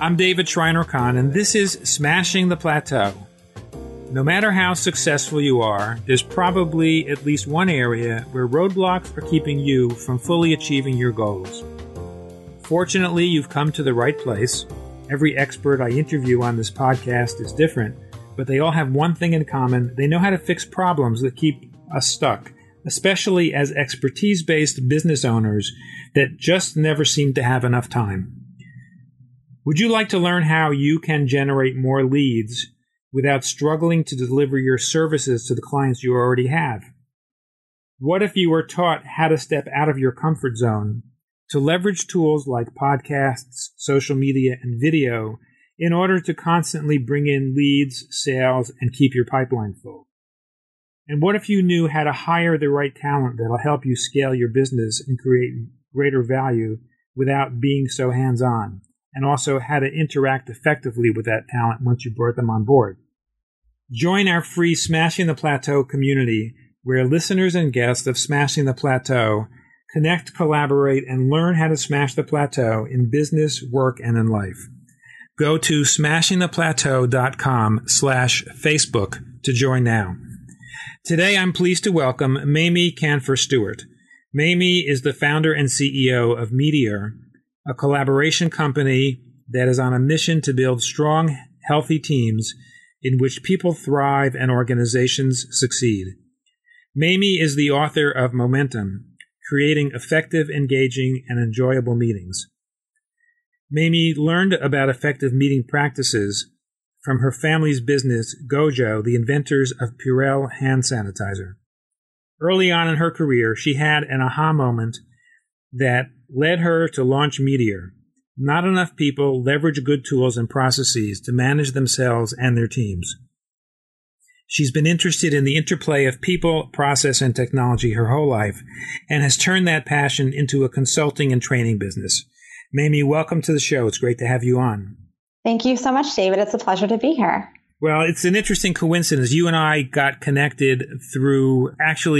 I'm David Schreiner-Kahn, and this is Smashing the Plateau. No matter how successful you are, there's probably at least one area where roadblocks are keeping you from fully achieving your goals. Fortunately, you've come to the right place. Every expert I interview on this podcast is different, but they all have one thing in common. They know how to fix problems that keep us stuck, especially as expertise-based business owners that just never seem to have enough time. Would you like to learn how you can generate more leads without struggling to deliver your services to the clients you already have? What if you were taught how to step out of your comfort zone to leverage tools like podcasts, social media, and video in order to constantly bring in leads, sales, and keep your pipeline full? And what if you knew how to hire the right talent that'll help you scale your business and create greater value without being so hands-on? And also how to interact effectively with that talent once you brought them on board. Join our free Smashing the Plateau community, where listeners and guests of Smashing the Plateau connect, collaborate, and learn how to smash the plateau in business, work, and in life. Go to smashingtheplateau.com/Facebook to join now. Today, I'm pleased to welcome Mamie Kanfer-Stewart. Mamie is the founder and CEO of Meteor, a collaboration company that is on a mission to build strong, healthy teams in which people thrive and organizations succeed. Mamie is the author of Momentum, Creating Effective, Engaging, and Enjoyable Meetings. Mamie learned about effective meeting practices from her family's business, Gojo, the inventors of Purell hand sanitizer. Early on in her career, she had an aha moment that led her to launch Meteor. Not enough people leverage good tools and processes to manage themselves and their teams. She's been interested in the interplay of people, process, and technology her whole life, and has turned that passion into a consulting and training business. Mamie, welcome to the show. It's great to have you on. Thank you so much, David. It's a pleasure to be here. Well, it's an interesting coincidence. You and I got connected through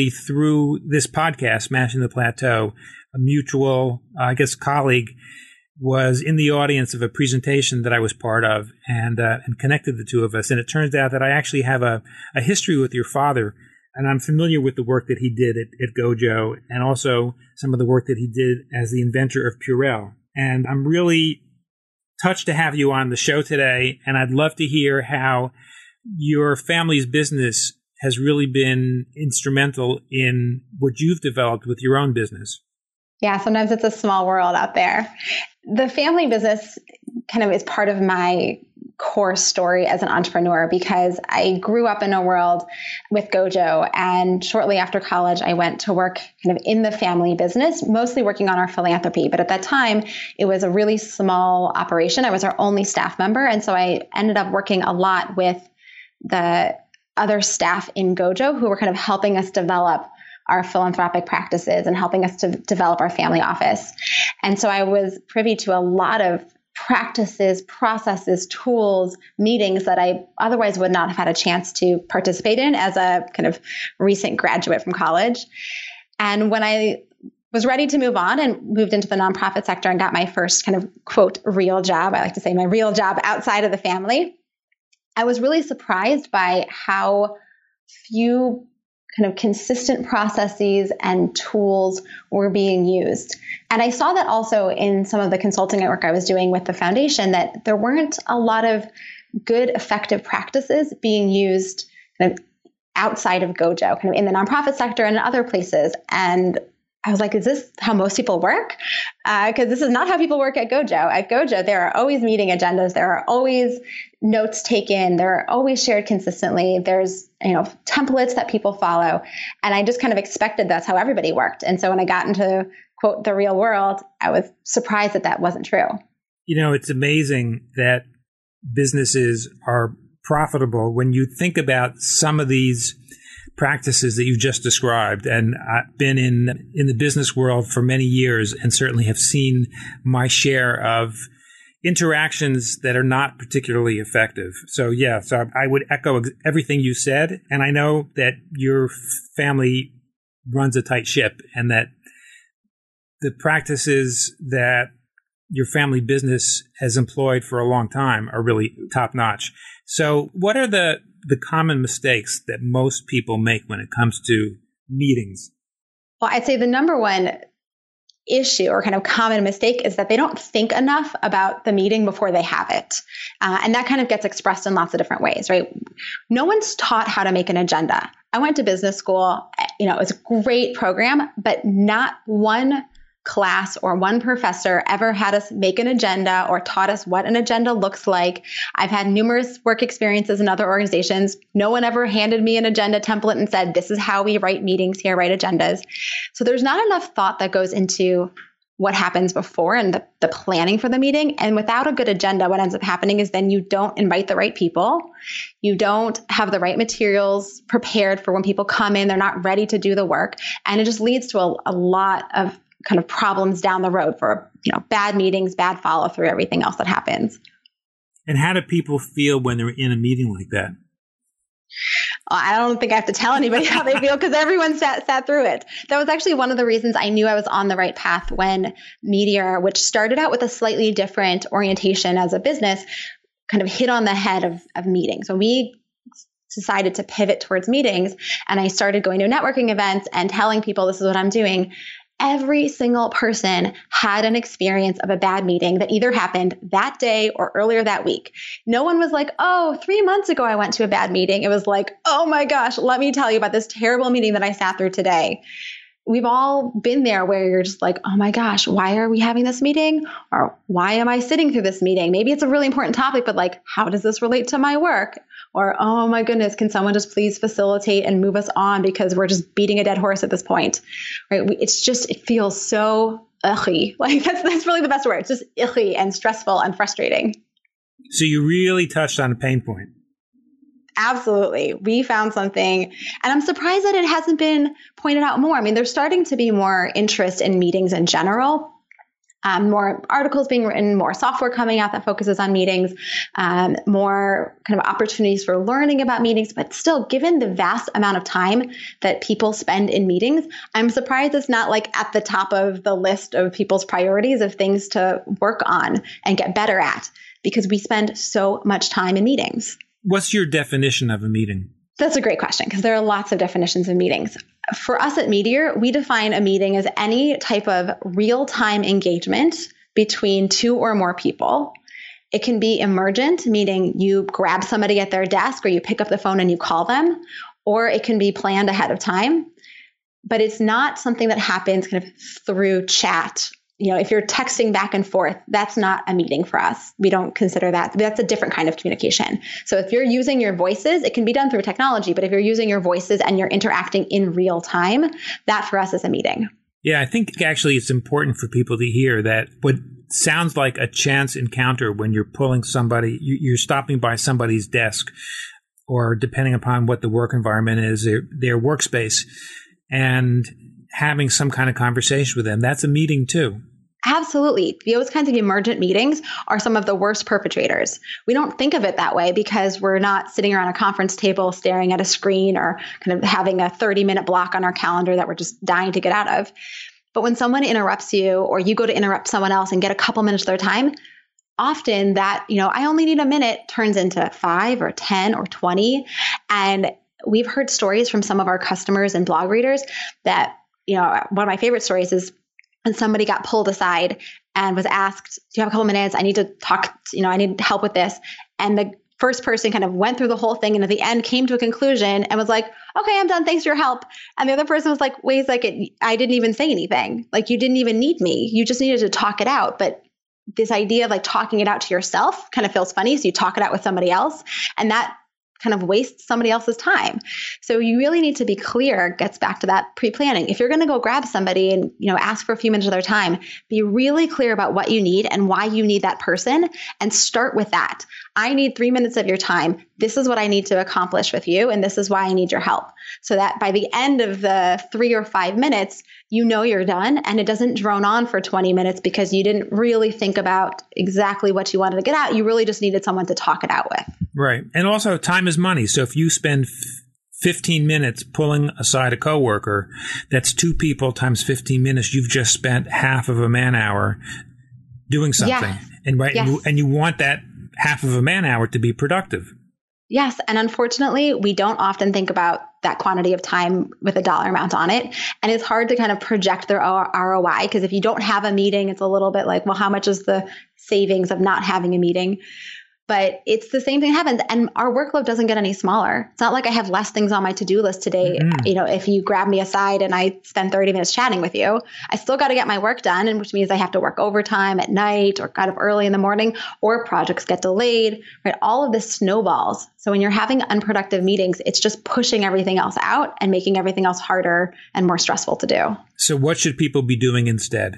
this podcast, Smashing the Plateau. A mutual, colleague was in the audience of a presentation that I was part of and connected the two of us. And it turns out that I actually have a history with your father, and I'm familiar with the work that he did at Gojo and also some of the work that he did as the inventor of Purell. And I'm really touched to have you on the show today, and I'd love to hear how your family's business has really been instrumental in what you've developed with your own business. Yeah, sometimes it's a small world out there. The family business kind of is part of my core story as an entrepreneur because I grew up in a world with Gojo, and shortly after college, I went to work kind of in the family business, mostly working on our philanthropy. But at that time, it was a really small operation. I was our only staff member. And so I ended up working a lot with the other staff in Gojo who were kind of helping us develop our philanthropic practices and helping us to develop our family office. And so I was privy to a lot of practices, processes, tools, meetings that I otherwise would not have had a chance to participate in as a kind of recent graduate from college. And when I was ready to move on and moved into the nonprofit sector and got my first kind of, quote, real job, I like to say my real job outside of the family, I was really surprised by how few kind of consistent processes and tools were being used. And I saw that also in some of the consulting work I was doing with the foundation, that there weren't a lot of good, effective practices being used kind of outside of Gojo, kind of in the nonprofit sector and in other places. And I was like, is this how most people work? Because this is not how people work at Gojo. At Gojo, there are always meeting agendas. There are always notes taken. They're always shared consistently. There's, templates that people follow. And I just kind of expected that's how everybody worked. And so when I got into, quote, the real world, I was surprised that wasn't true. It's amazing that businesses are profitable when you think about some of these practices that you just described. And I've been in the business world for many years and certainly have seen my share of interactions that are not particularly effective. So I would echo everything you said. And I know that your family runs a tight ship and that the practices that your family business has employed for a long time are really top notch. So what are the common mistakes that most people make when it comes to meetings? Well, I'd say the number one issue or kind of common mistake is that they don't think enough about the meeting before they have it. And that kind of gets expressed in lots of different ways, right? No one's taught how to make an agenda. I went to business school, it was a great program, but not one class or one professor ever had us make an agenda or taught us what an agenda looks like. I've had numerous work experiences in other organizations. No one ever handed me an agenda template and said, this is how we write meetings here, write agendas. So there's not enough thought that goes into what happens before and the planning for the meeting. And without a good agenda, what ends up happening is then you don't invite the right people. You don't have the right materials prepared for when people come in. They're not ready to do the work. And it just leads to a lot of kind of problems down the road for, bad meetings, bad follow through, everything else that happens. And how do people feel when they're in a meeting like that? I don't think I have to tell anybody how they feel because everyone sat through it. That was actually one of the reasons I knew I was on the right path when Meteor, which started out with a slightly different orientation as a business, kind of hit on the head of meetings. When we decided to pivot towards meetings and I started going to networking events and telling people this is what I'm doing, every single person had an experience of a bad meeting that either happened that day or earlier that week. No one was like, 3 months ago, I went to a bad meeting. It was like, oh my gosh, let me tell you about this terrible meeting that I sat through today. We've all been there where you're just like, oh my gosh, why are we having this meeting? Or why am I sitting through this meeting? Maybe it's a really important topic, but like, how does this relate to my work? Or, oh my goodness, can someone just please facilitate and move us on because we're just beating a dead horse at this point, right? It feels so icky. Like that's really the best word. It's just icky and stressful and frustrating. So you really touched on a pain point. Absolutely. We found something, and I'm surprised that it hasn't been pointed out more. I mean, there's starting to be more interest in meetings in general. More articles being written, more software coming out that focuses on meetings, more kind of opportunities for learning about meetings. But still, given the vast amount of time that people spend in meetings, I'm surprised it's not like at the top of the list of people's priorities of things to work on and get better at, because we spend so much time in meetings. What's your definition of a meeting? That's a great question because there are lots of definitions of meetings. For us at Meteor, we define a meeting as any type of real-time engagement between two or more people. It can be emergent, meaning you grab somebody at their desk or you pick up the phone and you call them, or it can be planned ahead of time. But it's not something that happens kind of through chat. If you're texting back and forth, that's not a meeting for us. We don't consider that. That's a different kind of communication. So if you're using your voices, it can be done through technology, but if you're using your voices and you're interacting in real time, that for us is a meeting. Yeah, I think actually it's important for people to hear that what sounds like a chance encounter when you're pulling somebody, you're stopping by somebody's desk, or depending upon what the work environment is, their workspace, and having some kind of conversation with them. That's a meeting too. Absolutely. Those kinds of emergent meetings are some of the worst perpetrators. We don't think of it that way because we're not sitting around a conference table staring at a screen or kind of having a 30-minute block on our calendar that we're just dying to get out of. But when someone interrupts you or you go to interrupt someone else and get a couple minutes of their time, often that, I only need a minute turns into 5 or 10 or 20. And we've heard stories from some of our customers and blog readers that, one of my favorite stories is and somebody got pulled aside and was asked, do you have a couple minutes? I need to talk, I need help with this. And the first person kind of went through the whole thing and at the end came to a conclusion and was like, okay, I'm done. Thanks for your help. And the other person was like, wait a second, I didn't even say anything. Like you didn't even need me. You just needed to talk it out. But this idea of like talking it out to yourself kind of feels funny. So you talk it out with somebody else and that kind of waste somebody else's time. So you really need to be clear, gets back to that pre-planning. If you're going to go grab somebody and, ask for a few minutes of their time, be really clear about what you need and why you need that person and start with that. I need 3 minutes of your time. This is what I need to accomplish with you. And this is why I need your help. So that by the end of the 3 or 5 minutes, you're done and it doesn't drone on for 20 minutes because you didn't really think about exactly what you wanted to get out. You really just needed someone to talk it out with. Right. And also time is money. So if you spend 15 minutes pulling aside a coworker, that's 2 people times 15 minutes. You've just spent half of a man hour doing something. Yes. And right. Yes. And you want that half of a man hour to be productive. Yes. And unfortunately, we don't often think about that quantity of time with a dollar amount on it. And it's hard to kind of project their ROI, because if you don't have a meeting, it's a little bit like, well, how much is the savings of not having a meeting? But it's the same thing happens. And our workload doesn't get any smaller. It's not like I have less things on my to-do list today. Mm-hmm. If you grab me aside and I spend 30 minutes chatting with you, I still got to get my work done, and which means I have to work overtime at night or kind of early in the morning, or projects get delayed, right? All of this snowballs. So when you're having unproductive meetings, it's just pushing everything else out and making everything else harder and more stressful to do. So what should people be doing instead?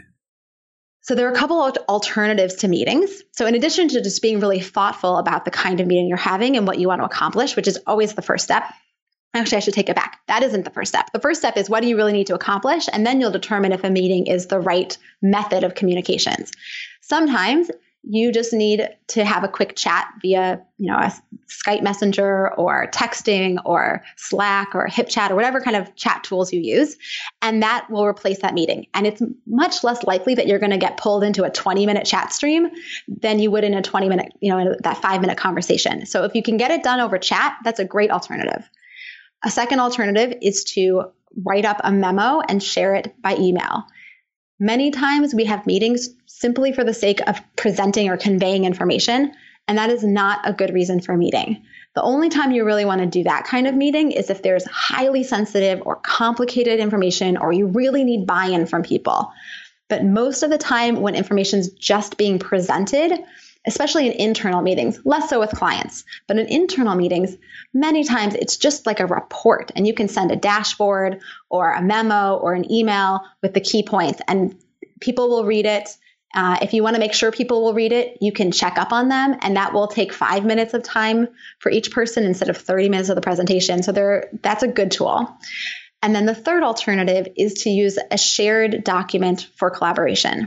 So there are a couple of alternatives to meetings. So in addition to just being really thoughtful about the kind of meeting you're having and what you want to accomplish, which is always the first step. Actually, I should take it back. That isn't the first step. The first step is, what do you really need to accomplish? And then you'll determine if a meeting is the right method of communications. Sometimes you just need to have a quick chat via, a Skype Messenger or texting or Slack or HipChat or whatever kind of chat tools you use. And that will replace that meeting. And it's much less likely that you're going to get pulled into a 20-minute chat stream than you would in a 20-minute, in that 5-minute conversation. So if you can get it done over chat, that's a great alternative. A second alternative is to write up a memo and share it by email. Many times we have meetings simply for the sake of presenting or conveying information, and that is not a good reason for a meeting. The only time you really want to do that kind of meeting is if there's highly sensitive or complicated information, or you really need buy-in from people. But most of the time when information is just being presented, especially in internal meetings, less so with clients, but in internal meetings, many times it's just like a report, and you can send a dashboard or a memo or an email with the key points, and people will read it. If you want to make sure people will read it, you can check up on them, and that will take 5 minutes of time for each person instead of 30 minutes of the presentation. So that's a good tool. And then the third alternative is to use a shared document for collaboration.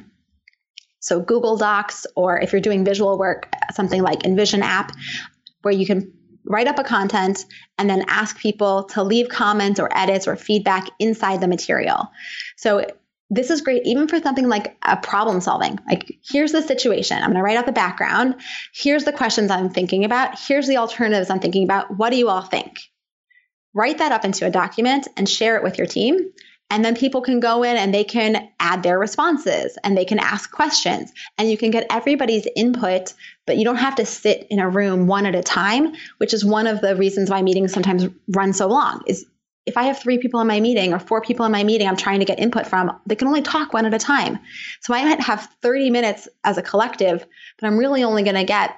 So Google Docs, or if you're doing visual work, something like InVision app, where you can write up a content and then ask people to leave comments or edits or feedback inside the material. So this is great even for something like a problem solving. Like, here's the situation. I'm going to write out the background. Here's the questions I'm thinking about. Here's the alternatives I'm thinking about. What do you all think? Write that up into a document and share it with your team. And then people can go in and they can add their responses and they can ask questions, and you can get everybody's input, but you don't have to sit in a room one at a time, which is one of the reasons why meetings sometimes run so long. Is if I have 3 people in my meeting or 4 people in my meeting I'm trying to get input from, they can only talk one at a time. So I might have 30 minutes as a collective, but I'm really only going to get,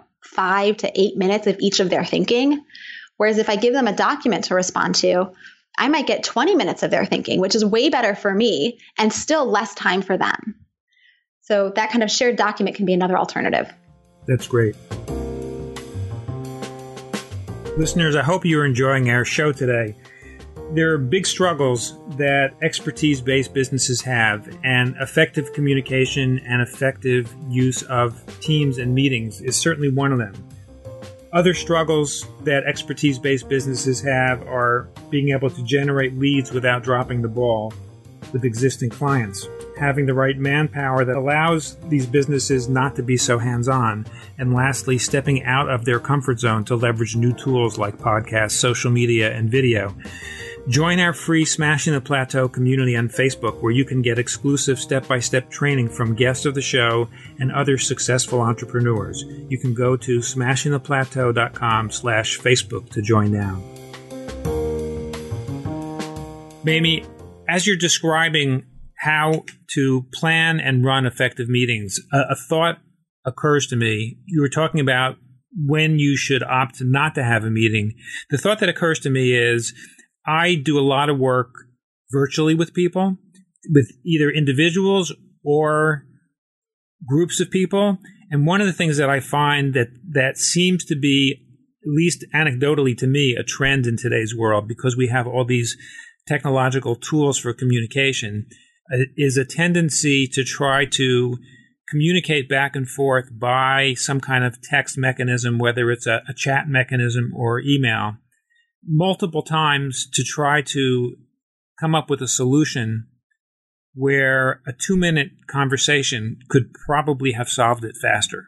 5 to 8 minutes of each of their thinking. Whereas if I give them a document to respond to, I might get 20 minutes of their thinking, which is way better for me and still less time for them. So that kind of shared document can be another alternative. That's great. Listeners, I hope you're enjoying our show today. There are big struggles that expertise-based businesses have, and effective communication and effective use of teams and meetings is certainly one of them. Other struggles that expertise-based businesses have are being able to generate leads without dropping the ball with existing clients, having the right manpower that allows these businesses not to be so hands-on, and lastly, stepping out of their comfort zone to leverage new tools like podcasts, social media, and video. Join our free Smashing the Plateau community on Facebook, where you can get exclusive step-by-step training from guests of the show and other successful entrepreneurs. You can go to smashingtheplateau.com/Facebook to join now. Mamie, as you're describing how to plan and run effective meetings, a thought occurs to me. You were talking about when you should opt not to have a meeting. The thought that occurs to me is, I do a lot of work virtually with people, with either individuals or groups of people. And one of the things that I find that seems to be, at least anecdotally to me, a trend in today's world, because we have all these technological tools for communication, is a tendency to try to communicate back and forth by some kind of text mechanism, whether it's a chat mechanism or email, multiple times to try to come up with a solution where a 2-minute conversation could probably have solved it faster?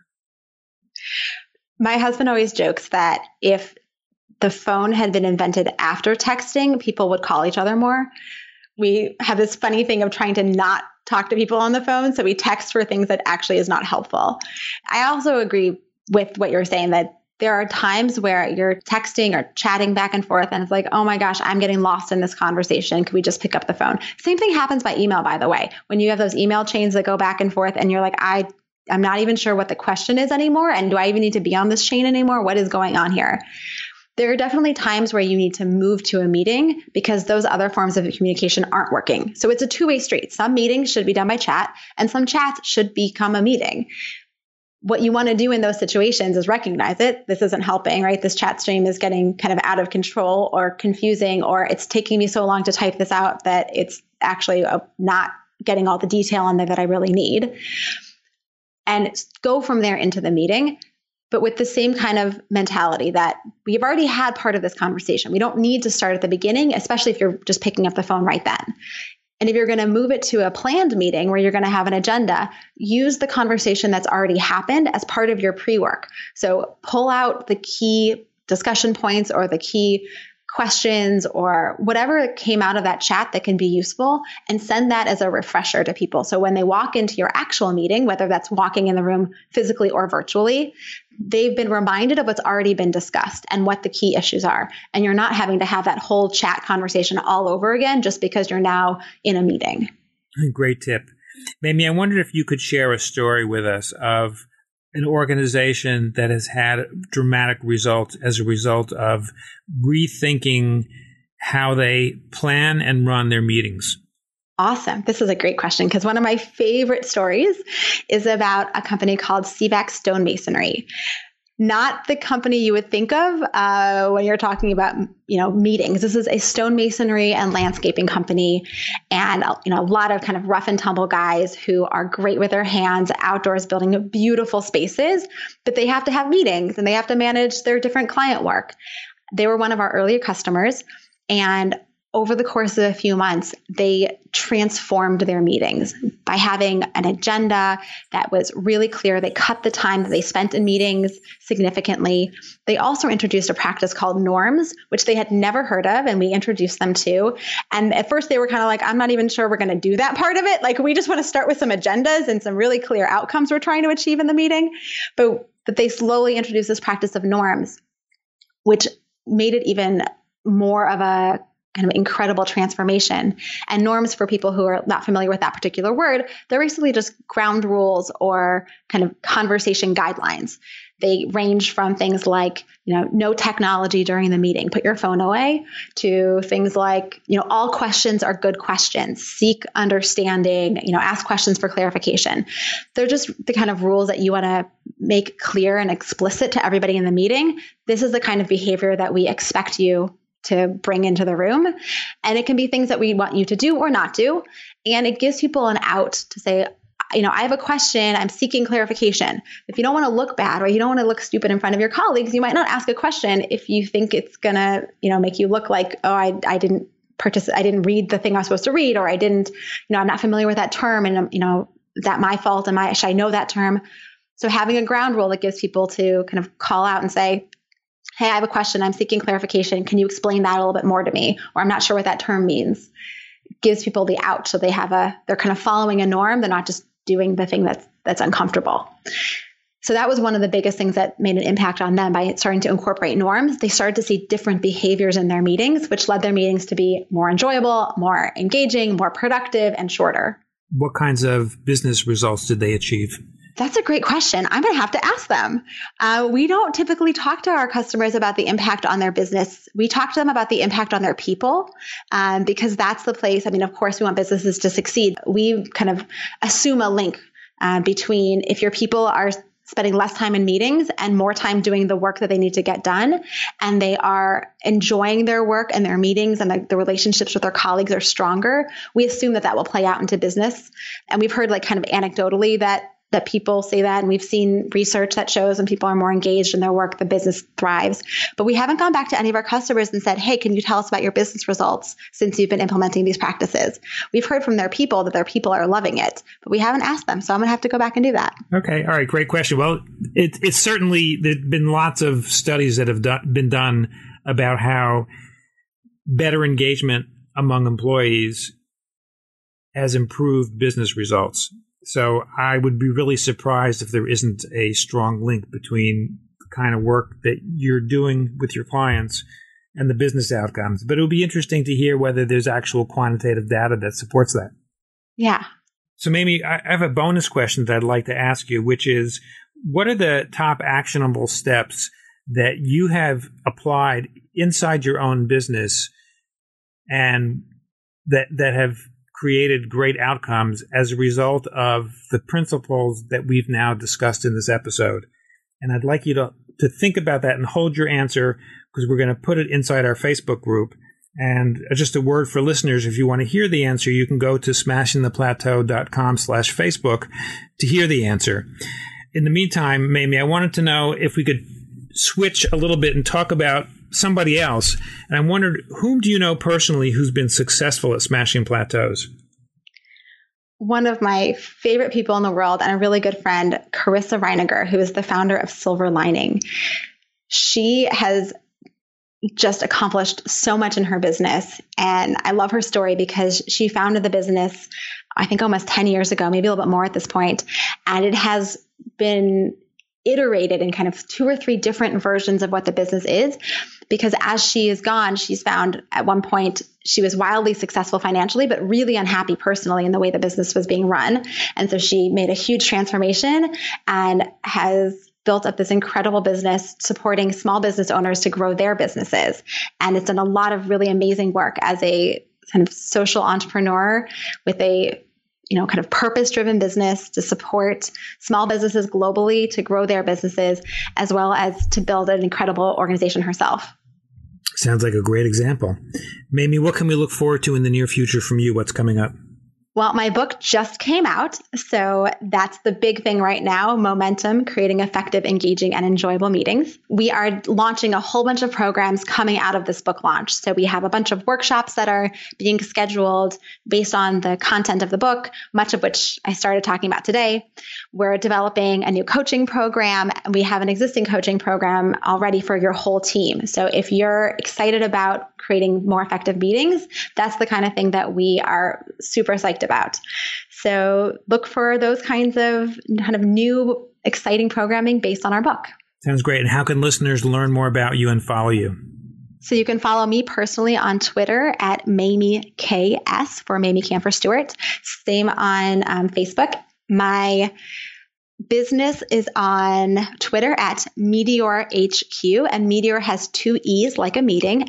My husband always jokes that if the phone had been invented after texting, people would call each other more. We have this funny thing of trying to not talk to people on the phone, so we text for things that actually is not helpful. I also agree with what you're saying, that there are times where you're texting or chatting back and forth and it's like, oh my gosh, I'm getting lost in this conversation. Could we just pick up the phone? Same thing happens by email, by the way. When you have those email chains that go back and forth and you're like, I'm not even sure what the question is anymore. And do I even need to be on this chain anymore? What is going on here? There are definitely times where you need to move to a meeting because those other forms of communication aren't working. So it's a two-way street. Some meetings should be done by chat and some chats should become a meeting. What you want to do in those situations is recognize it. This isn't helping, right? This chat stream is getting kind of out of control or confusing, or it's taking me so long to type this out that it's actually not getting all the detail in there that I really need. And go from there into the meeting, but with the same kind of mentality that we've already had part of this conversation. We don't need to start at the beginning, especially if you're just picking up the phone right then. And if you're going to move it to a planned meeting where you're going to have an agenda, use the conversation that's already happened as part of your pre-work. So pull out the key discussion points or the key questions or whatever came out of that chat that can be useful and send that as a refresher to people. So when they walk into your actual meeting, whether that's walking in the room physically or virtually, they've been reminded of what's already been discussed and what the key issues are. And you're not having to have that whole chat conversation all over again just because you're now in a meeting. Great tip. Mamie, I wondered if you could share a story with us of an organization that has had dramatic results as a result of rethinking how they plan and run their meetings. Awesome. This is a great question because one of my favorite stories is about a company called Seebeck Stonemasonry. Not the company you would think of when you're talking about, meetings. This is a stonemasonry and landscaping company, and a lot of kind of rough and tumble guys who are great with their hands, outdoors, building beautiful spaces. But they have to have meetings and they have to manage their different client work. They were one of our earlier customers, and over the course of a few months, they transformed their meetings by having an agenda that was really clear. They cut the time that they spent in meetings significantly. They also introduced a practice called norms, which they had never heard of, and we introduced them to. And at first they were kind of like, I'm not even sure we're going to do that part of it. Like, we just want to start with some agendas and some really clear outcomes we're trying to achieve in the meeting. But they slowly introduced this practice of norms, which made it even more of a kind of incredible transformation. And norms, for people who are not familiar with that particular word, they're basically just ground rules or kind of conversation guidelines. They range from things like, no technology during the meeting, put your phone away, to things like, all questions are good questions, seek understanding, ask questions for clarification. They're just the kind of rules that you want to make clear and explicit to everybody in the meeting. This is the kind of behavior that we expect you to bring into the room. And it can be things that we want you to do or not do. And it gives people an out to say, I have a question, I'm seeking clarification. If you don't want to look bad or you don't want to look stupid in front of your colleagues, you might not ask a question if you think it's going to, make you look like, oh, I didn't read the thing I was supposed to read, or I didn't, I'm not familiar with that term, and, that my fault, and should I know that term? So having a ground rule that gives people to kind of call out and say, hey, I have a question, I'm seeking clarification. Can you explain that a little bit more to me? Or I'm not sure what that term means. It gives people the out. So they're kind of following a norm. They're not just doing the thing that's uncomfortable. So that was one of the biggest things that made an impact on them by starting to incorporate norms. They started to see different behaviors in their meetings, which led their meetings to be more enjoyable, more engaging, more productive, and shorter. What kinds of business results did they achieve? That's a great question. I'm going to have to ask them. We don't typically talk to our customers about the impact on their business. We talk to them about the impact on their people, because that's the place. Of course, we want businesses to succeed. We kind of assume a link between if your people are spending less time in meetings and more time doing the work that they need to get done, and they are enjoying their work and their meetings, and the relationships with their colleagues are stronger, we assume that will play out into business. And we've heard kind of anecdotally that that people say that. And we've seen research that shows when people are more engaged in their work, the business thrives. But we haven't gone back to any of our customers and said, hey, can you tell us about your business results since you've been implementing these practices? We've heard from their people that their people are loving it, but we haven't asked them. So I'm going to have to go back and do that. Okay. All right. Great question. Well, it's certainly, there's been lots of studies that have been done about how better engagement among employees has improved business results. So I would be really surprised if there isn't a strong link between the kind of work that you're doing with your clients and the business outcomes. But it would be interesting to hear whether there's actual quantitative data that supports that. Yeah. So Mamie, I have a bonus question that I'd like to ask you, which is, what are the top actionable steps that you have applied inside your own business and that have created great outcomes as a result of the principles that we've now discussed in this episode? And I'd like you to think about that and hold your answer, because we're going to put it inside our Facebook group. And just a word for listeners, if you want to hear the answer, you can go to smashingtheplateau.com/Facebook to hear the answer. In the meantime, Mamie, I wanted to know if we could switch a little bit and talk about somebody else. And I wondered, whom do you know personally who's been successful at smashing plateaus? One of my favorite people in the world and a really good friend, Carissa Reiniger, who is the founder of Silver Lining. She has just accomplished so much in her business. And I love her story because she founded the business, I think almost 10 years ago, maybe a little bit more at this point. And it has been iterated in kind of 2 or 3 different versions of what the business is, because as she is gone, she's found at one point she was wildly successful financially, but really unhappy personally in the way the business was being run. And so she made a huge transformation and has built up this incredible business supporting small business owners to grow their businesses. And it's done a lot of really amazing work as a kind of social entrepreneur with a kind of purpose-driven business to support small businesses globally to grow their businesses, as well as to build an incredible organization herself. Sounds like a great example. Mamie, what can we look forward to in the near future from you? What's coming up? Well, my book just came out, so that's the big thing right now, Momentum, Creating Effective, Engaging, and Enjoyable Meetings. We are launching a whole bunch of programs coming out of this book launch. So we have a bunch of workshops that are being scheduled based on the content of the book, much of which I started talking about today. We're developing a new coaching program. We have an existing coaching program already for your whole team. So if you're excited about creating more effective meetings, that's the kind of thing that we are super psyched about. So look for those kinds of new, exciting programming based on our book. Sounds great. And how can listeners learn more about you and follow you? So you can follow me personally on Twitter at Mamie KS for Mamie Kanfer Stewart. Same on Facebook. My business is on Twitter at Meteor HQ, and Meteor has 2 E's like a meeting,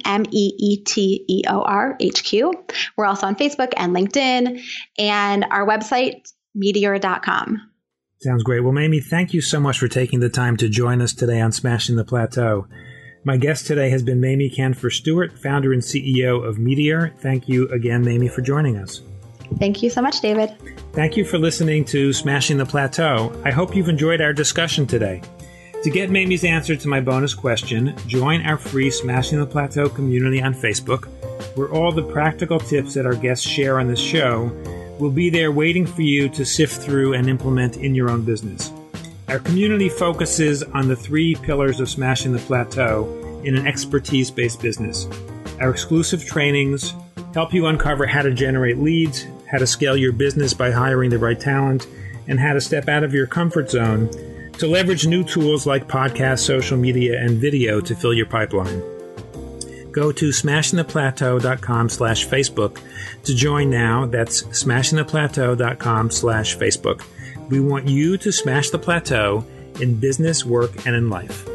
MEETEOR HQ. We're also on Facebook and LinkedIn, and our website, meteor.com. Sounds great. Well, Mamie, thank you so much for taking the time to join us today on Smashing the Plateau. My guest today has been Mamie Kanfer Stewart, founder and CEO of Meteor. Thank you again, Mamie, for joining us. Thank you so much, David. Thank you for listening to Smashing the Plateau. I hope you've enjoyed our discussion today. To get Mamie's answer to my bonus question, join our free Smashing the Plateau community on Facebook, where all the practical tips that our guests share on this show will be there waiting for you to sift through and implement in your own business. Our community focuses on the 3 pillars of Smashing the Plateau in an expertise-based business. Our exclusive trainings help you uncover how to generate leads, how to scale your business by hiring the right talent, and how to step out of your comfort zone to leverage new tools like podcasts, social media, and video to fill your pipeline. Go to smashingtheplateau.com/Facebook to join now. That's smashingtheplateau.com/Facebook. We want you to smash the plateau in business, work, and in life.